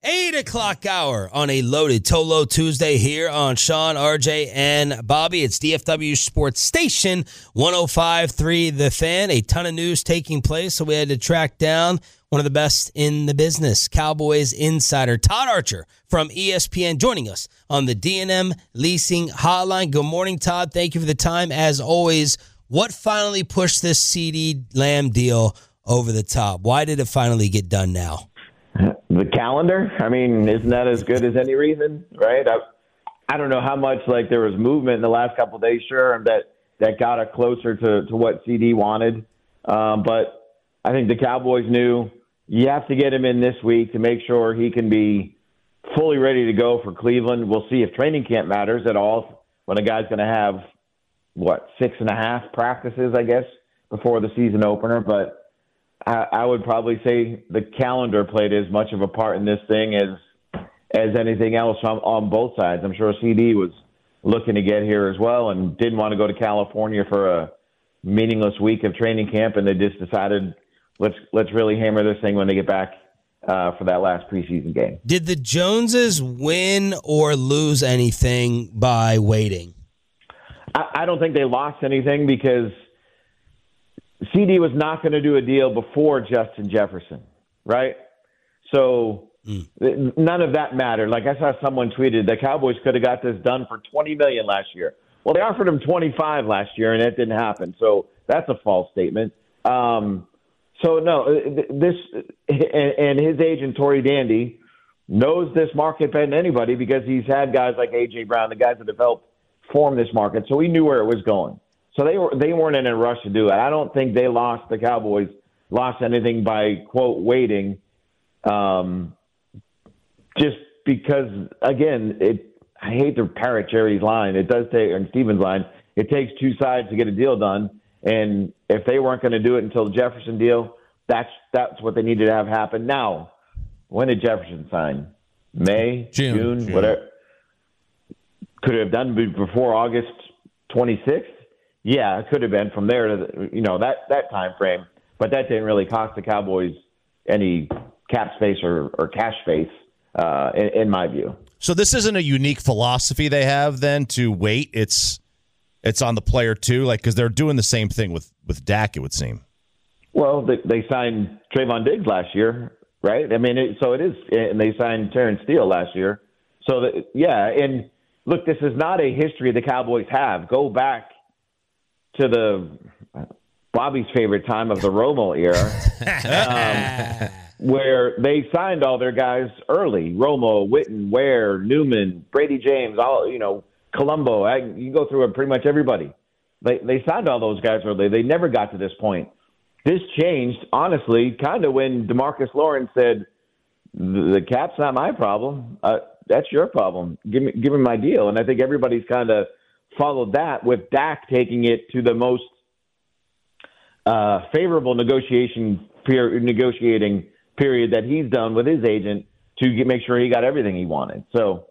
8 o'clock hour on a loaded Tolo Tuesday here on Sean, RJ, and Bobby. It's DFW Sports Station 105.3 The Fan. A ton of news taking place, so we had to track down one of the best in the business, Cowboys insider Todd Archer from ESPN, joining us on the D&M Leasing Hotline. Good morning, Todd. Thank you for the time. As always, what finally pushed this CeeDee Lamb deal over the top? Why did it finally get done now? The calendar? I mean, isn't that as good as any reason, right? I don't know how much there was movement in the last couple of days, sure, that got it closer to what CD wanted. But I think the Cowboys knew you have to get him in this week to make sure he can be fully ready to go for Cleveland. We'll see if training camp matters at all when a guy's going to have, 6.5 practices, I guess, before the season opener. But I would probably say the calendar played as much of a part in this thing as anything else on both sides. I'm sure CD was looking to get here as well and didn't want to go to California for a meaningless week of training camp, and they just decided let's really hammer this thing when they get back for that last preseason game. Did the Joneses win or lose anything by waiting? I don't think they lost anything because CD was not going to do a deal before Justin Jefferson, right? So none of that mattered. Like I saw someone tweeted, the Cowboys could have got this done for $20 million last year. Well, they offered him $25 last year, and that didn't happen. So that's a false statement. So no, this and his agent Tory Dandy knows this market better than anybody because he's had guys like A.J. Brown, the guys that have helped form this market. So he knew where it was going. So they weren't in a rush to do it. I don't think the Cowboys lost anything by, quote, waiting. Just because, again, I hate to parrot Jerry's line. It does take, and Steven's line, it takes two sides to get a deal done. And if they weren't going to do it until the Jefferson deal, that's what they needed to have happen. Now, when did Jefferson sign? May, June, whatever. Could it have done before August 26th? Yeah, it could have been from there to that time frame, but that didn't really cost the Cowboys any cap space or cash space, in my view. So this isn't a unique philosophy they have then to wait. It's on the player too, because they're doing the same thing with Dak, it would seem. Well, they signed Trayvon Diggs last year, right? I mean, it is, and they signed Terrence Steele last year. So and look, this is not a history the Cowboys have. Go back to Bobby's favorite time of the Romo era, where they signed all their guys early. Romo, Witten, Ware, Newman, Brady James, Colombo. You go through pretty much everybody. They signed all those guys early. They never got to this point. This changed, honestly, kind of when DeMarcus Lawrence said, the cap's not my problem. That's your problem. Give me my deal. And I think everybody's kind of followed that, with Dak taking it to the most favorable negotiating period that he's done with his agent to make sure he got everything he wanted. So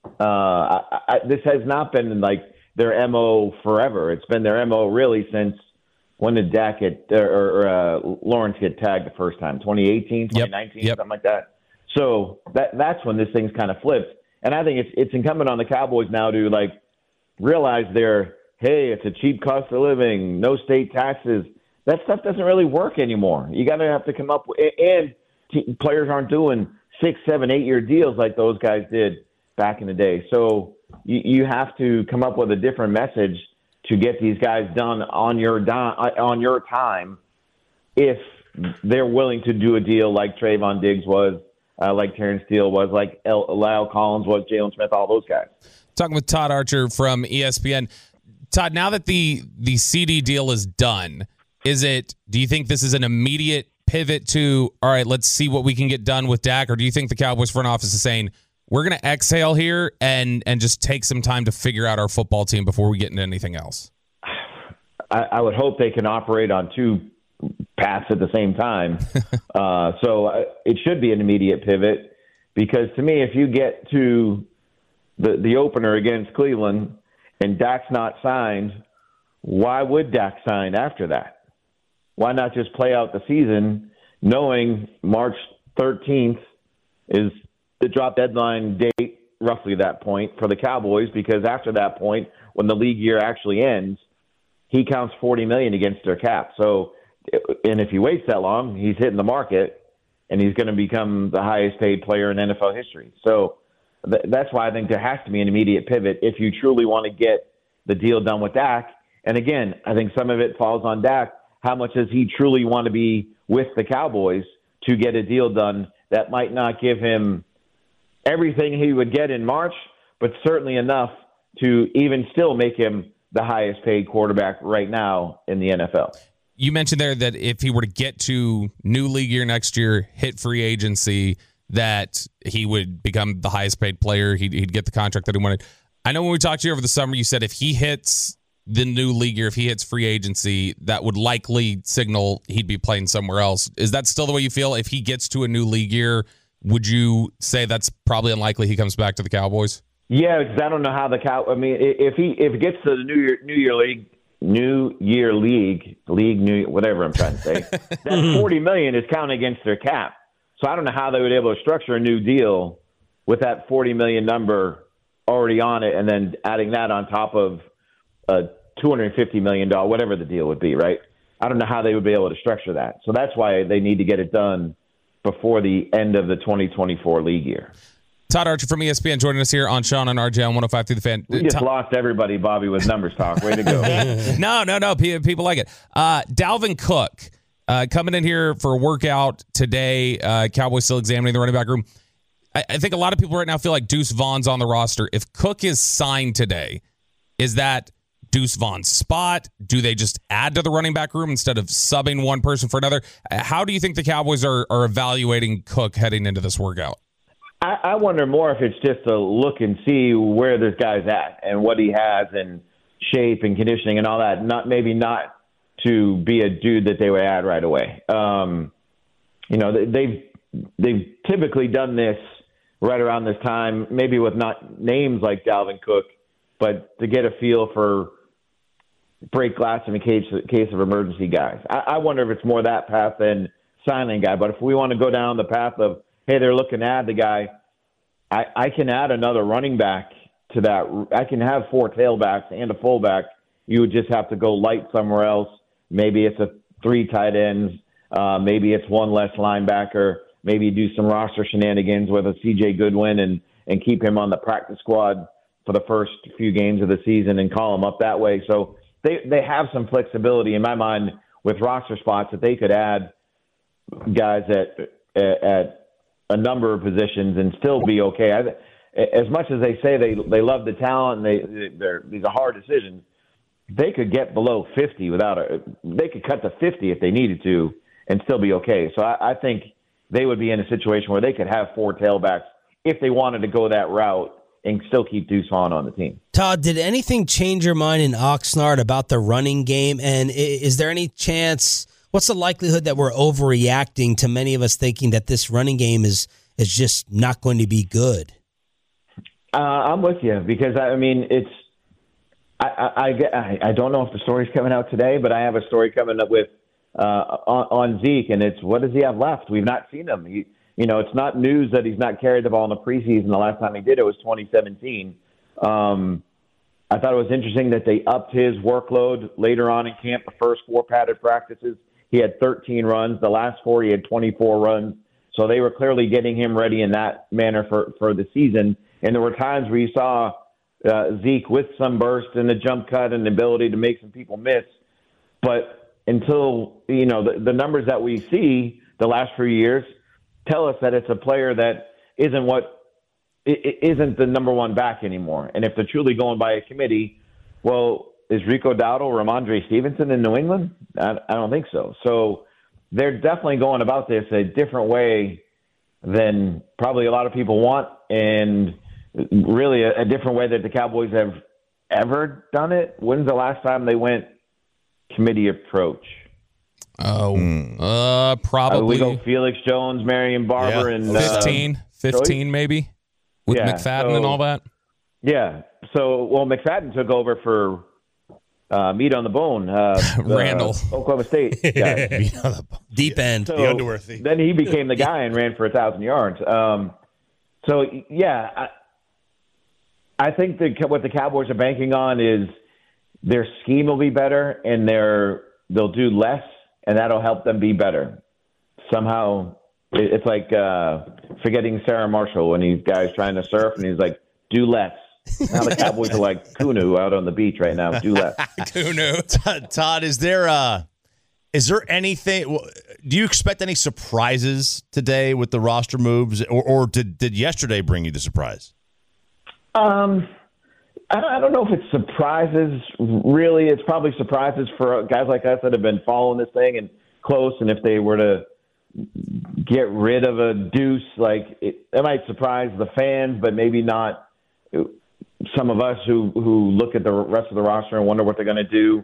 this has not been their MO forever. It's been their MO really since when did Dak Lawrence get tagged the first time? 2018, 2019, something like that. So that's when this thing's kind of flipped. And I think it's incumbent on the Cowboys now to realize it's a cheap cost of living, no state taxes. That stuff doesn't really work anymore. You got to have to come up with, and players aren't doing 6, 7, 8 year deals like those guys did back in the day. So you have to come up with a different message to get these guys done on your time if they're willing to do a deal like Trayvon Diggs was, like Terrence Steele was, like Lyle Collins was, Jalen Smith, all those guys. Talking with Todd Archer from ESPN. Todd, now that the CD deal is done, do you think this is an immediate pivot to, all right, let's see what we can get done with Dak, or do you think the Cowboys front office is saying, we're going to exhale here and just take some time to figure out our football team before we get into anything else? I would hope they can operate on two paths at the same time. So it should be an immediate pivot, because to me, if you get to the opener against Cleveland and Dak's not signed, why would Dak sign after that? Why not just play out the season knowing March 13th is the drop deadline date roughly that point for the Cowboys, because after that point, when the league year actually ends, he counts $40 million against their cap. So, and if he waits that long, he's hitting the market, and he's going to become the highest paid player in NFL history. So that's why I think there has to be an immediate pivot if you truly want to get the deal done with Dak. And again, I think some of it falls on Dak. How much does he truly want to be with the Cowboys to get a deal done that might not give him everything he would get in March, but certainly enough to even still make him the highest paid quarterback right now in the NFL. You mentioned there that if he were to get to new league year next year, hit free agency, that he would become the highest paid player. He'd get the contract that he wanted. I know when we talked to you over the summer, you said if he hits the new league year, if he hits free agency, that would likely signal he'd be playing somewhere else. Is that still the way you feel? If he gets to a new league year, would you say that's probably unlikely he comes back to the Cowboys? Yeah, because I don't know how I mean, if it gets to the New Year league, whatever I'm trying to say, that $40 million is counted against their cap. So I don't know how they would be able to structure a new deal with that $40 million number already on it, and then adding that on top of a $250 million, whatever the deal would be, right? I don't know how they would be able to structure that. So that's why they need to get it done before the end of the 2024 league year. Todd Archer from ESPN joining us here on Sean and RJ on 105 through the Fan. We just lost everybody, Bobby, with numbers talk. Way to go. No. People like it. Dalvin Cook coming in here for a workout today. Cowboys still examining the running back room. I think a lot of people right now feel like Deuce Vaughn's on the roster. If Cook is signed today, is that Deuce Vaughn's spot? Do they just add to the running back room instead of subbing one person for another? How do you think the Cowboys are evaluating Cook heading into this workout? I wonder more if it's just to look and see where this guy's at and what he has in shape and conditioning and all that. Not to be a dude that they would add right away. They've typically done this right around this time, maybe with not names like Dalvin Cook, but to get a feel for break glass in case of emergency guys. I wonder if it's more that path than signing guy. But if we want to go down the path of, hey, they're looking to add the guy, I can add another running back to that. I can have 4 tailbacks and a fullback. You would just have to go light somewhere else. Maybe it's 3 tight ends. Maybe it's 1 less linebacker. Maybe do some roster shenanigans with a C.J. Goodwin and keep him on the practice squad for the first few games of the season and call him up that way. So they have some flexibility in my mind with roster spots that they could add guys at a number of positions and still be okay. As much as they say they love the talent and these are hard decisions, they could get below 50 they could cut to 50 if they needed to and still be okay. So I think they would be in a situation where they could have 4 tailbacks if they wanted to go that route and still keep Deuce Vaughn on the team. Todd, did anything change your mind in Oxnard about the running game? And is there any chance, what's the likelihood that we're overreacting to many of us thinking that this running game is just not going to be good? I'm with you because, I mean, it's I don't know if the story's coming out today, but I have a story coming up with on Zeke, and it's what does he have left? We've not seen him. It's not news that he's not carried the ball in the preseason. The last time he did it was 2017. I thought it was interesting that they upped his workload later on in camp. The first 4 padded practices, he had 13 runs. The last 4, he had 24 runs. So they were clearly getting him ready in that manner for the season. And there were times where you saw Zeke with some burst and the jump cut and the ability to make some people miss. But until, the numbers that we see the last few years tell us that it's a player that isn't the number 1 back anymore. And if they're truly going by a committee, well, is Rico Dowdle, Ramondre Stevenson in New England? I don't think so. So they're definitely going about this a different way than probably a lot of people want, and really a different way that the Cowboys have ever done it. When's the last time they went committee approach? Probably. We go Felix Jones, Marion Barber, and 15 maybe, with McFadden and all that. Yeah. So, McFadden took over for meat on the bone. Randall. Oklahoma State guy. Meat on the bone. Deep end. So the Underworthy. Then he became the guy and ran for 1,000 yards. So yeah, I think what the Cowboys are banking on is their scheme will be better, and they'll do less, and that'll help them be better. Somehow, it's like forgetting Sarah Marshall when these guys trying to surf, and he's like, "Do less." Now the Cowboys are like Kunu out on the beach right now. Do less. Kunu. Todd, is there anything? Do you expect any surprises today with the roster moves, or did yesterday bring you the surprise? I don't know if it's surprises. Really, it's probably surprises for guys like us that have been following this thing and close. And if they were to get rid of a Deuce, like it might surprise the fans, but maybe not some of us who look at the rest of the roster and wonder what they're going to do.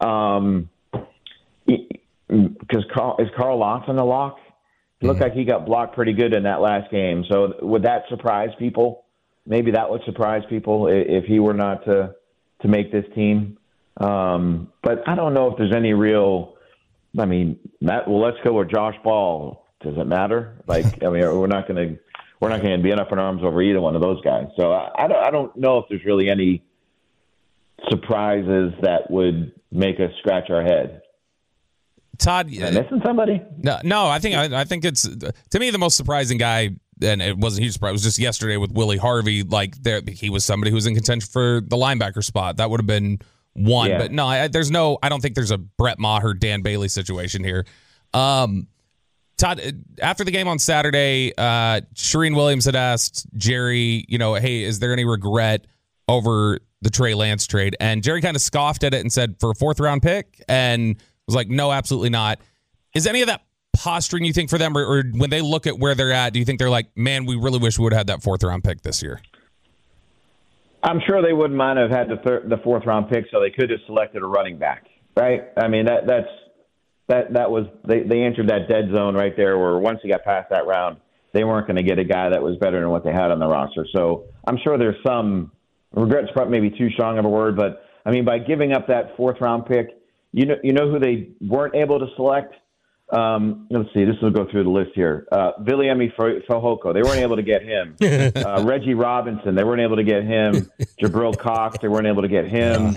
Because is Carl Lawson a lock? It looked like he got blocked pretty good in that last game. So would that surprise people? Maybe that would surprise people if he were not to make this team. But I don't know if there's any real. I mean, let's go with Josh Ball. Does it matter? Like, I mean, we're not going to be up in arms over either one of those guys. So I don't know if there's really any surprises that would make us scratch our head. Todd, am I missing somebody? No. I think it's, to me, the most surprising guy, and it wasn't a huge surprise. It was just yesterday with Willie Harvey. Like, he was somebody who was in contention for the linebacker spot. That would have been one. Yeah. But no, I don't think there's a Brett Maher, Dan Bailey situation here. Todd, after the game on Saturday, Shereen Williams had asked Jerry, hey, is there any regret over the Trey Lance trade? And Jerry kind of scoffed at it and said, for a 4th-round pick? And was like, no, absolutely not. Is any of that posturing, you think, for them? Or when they look at where they're at, do you think they're like, man, we really wish we would have had that 4th-round pick this year? I'm sure they wouldn't mind have had the 4th-round pick, so they could have selected a running back, right? I mean, that was they entered that dead zone right there where once you got past that round, they weren't going to get a guy that was better than what they had on the roster. So I'm sure there's some regrets, probably maybe too strong of a word, but I mean, by giving up that 4th-round pick, you know who they weren't able to select? Let's see. This will go through the list here. Viliami Fehoko. They weren't able to get him. Reggie Robinson. They weren't able to get him. Jabril Cox. They weren't able to get him.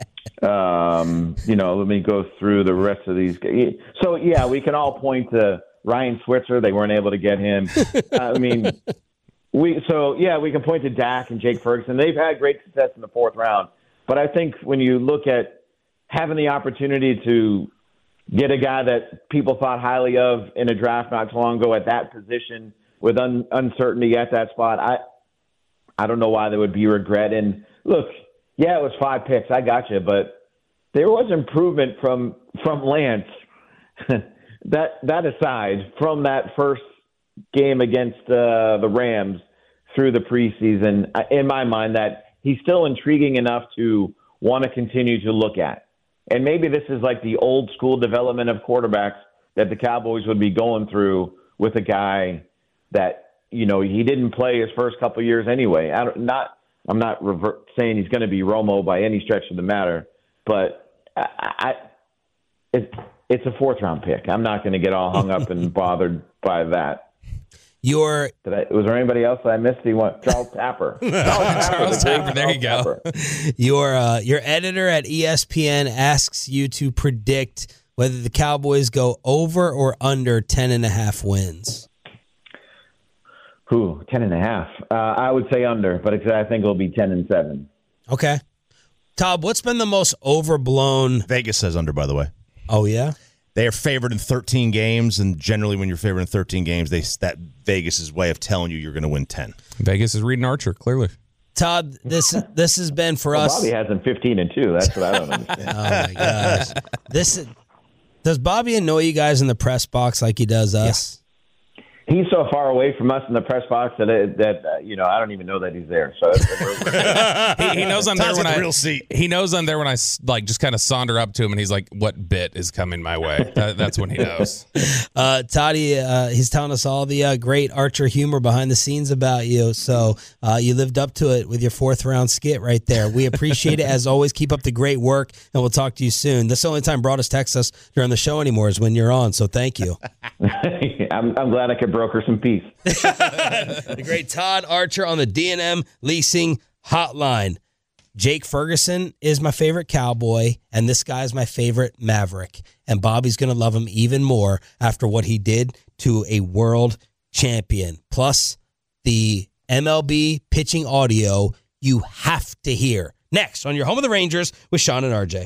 Let me go through the rest of these guys. So, yeah, we can all point to Ryan Switzer. They weren't able to get him. We can point to Dak and Jake Ferguson. They've had great success in the 4th round. But I think when you look at having the opportunity to get a guy that people thought highly of in a draft not too long ago at that position with uncertainty at that spot, I don't know why there would be regret. And look, yeah, it was 5 picks. I got you, but there was improvement from Lance. that aside, from that first game against the Rams through the preseason, in my mind, that he's still intriguing enough to want to continue to look at. And maybe this is like the old school development of quarterbacks that the Cowboys would be going through with a guy that, he didn't play his first couple of years anyway. I'm not saying he's going to be Romo by any stretch of the matter, but it's a 4th-round pick. I'm not going to get all hung up and bothered by that. Was there anybody else that I missed? Charles Tapper. Charles Tapper. There you go. Your editor at ESPN asks you to predict whether the Cowboys go over or under 10.5 wins. 10.5. I would say under, but I think it'll be 10-7. Okay. Todd, what's been the most overblown? Vegas says under, by the way. Oh, yeah? They are favored in 13 games, and generally when you're favored in 13 games, that Vegas' way of telling you're going to win 10. Vegas is reading Archer, clearly. Todd, this has been for us. Bobby has them 15-2. That's what I don't understand. Oh, my gosh. Does Bobby annoy you guys in the press box like he does us? Yeah. He's so far away from us in the press box that I don't even know that he's there. So he knows I'm there when he knows I'm there when I just kind of saunter up to him and he's like, "What bit is coming my way?" That's when he knows. Toddy, he's telling us all the great Archer humor behind the scenes about you. So you lived up to it with your 4th-round skit right there. We appreciate it as always. Keep up the great work, and we'll talk to you soon. This is the only time Broadus texts us during the show anymore is when you're on. So thank you. I'm glad I could broker some peace. The great Todd Archer on the D&M Leasing Hotline. Jake Ferguson is my favorite Cowboy, and this guy's my favorite Maverick. And Bobby's going to love him even more after what he did to a world champion. Plus, the MLB pitching audio you have to hear. Next on your Home of the Rangers with Sean and RJ.